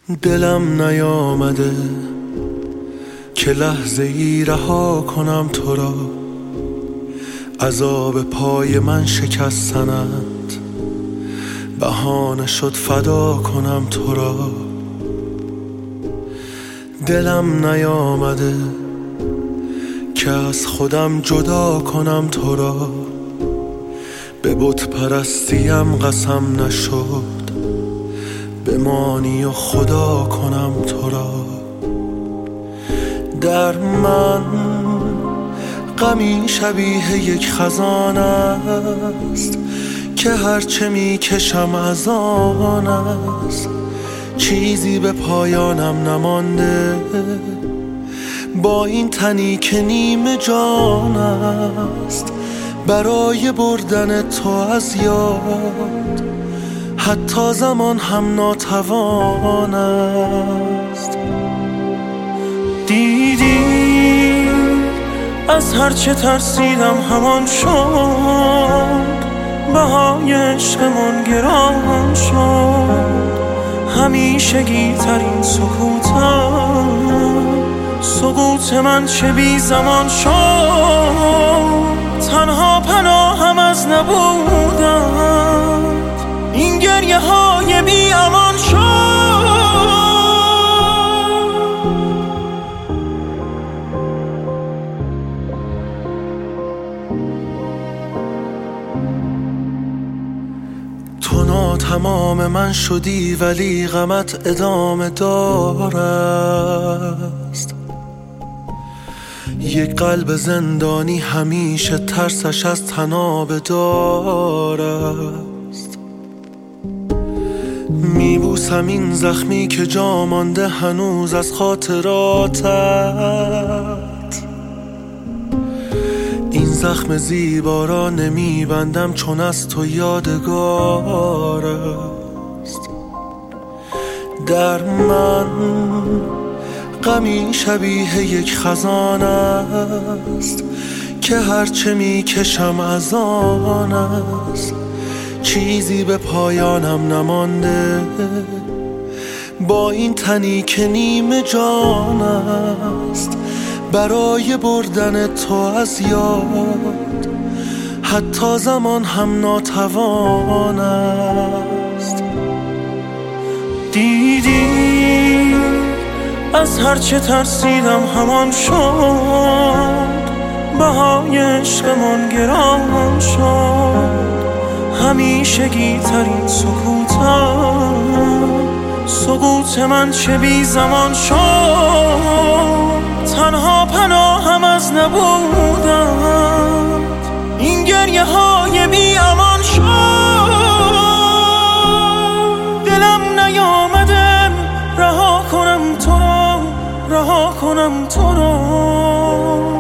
دلم نیامده که لحظه ای رها کنم تو را، عذاب پای من شکستنت بهانه شد فدا کنم تو را. دلم نیامده که از خودم جدا کنم تو را، به بت پرستیم قسم نشد بمانی و خدا کنم تو را. در من غمی شبیه یک خزان است که هرچه می کشم از آن است، چیزی به پایانم نمانده با این تنی که نیم جان است. برای بردن تو از یاد حتی زمان هم ناتوان است. دیدی از هرچه ترسیدم همان شد، بهای عشقمون گران شد. همیشگی ترین سکوت من چه بی زمان شد. تنها پناهم از نبودن این گریه های بی امان شد. تو ناتمام من شدی ولی غمت ادامه دارست. یک قلب زندانی همیشه ترسش از تناب دارست. میبوسم این زخمی که جا مانده هنوز از خاطراتت، این زخم زیبا را نمیبندم چون از تو یادگار است. در من غمی شبیه یک خزان است که هرچه می کشم از آن است، چیزی به پایانم نمانده با این تنی که نیم جان است. برای بردن تو از یاد حتی زمان هم ناتوان است. دیدی از هرچه ترسیدم همان شد، بهای عشقمون گران شد. همیشگی ترین سکوت من چه بی زمان شد. تنها پناهم از نبودن این گریه های بی امان شد. دلم نیامده رها کنم تو را، رها کنم تو را.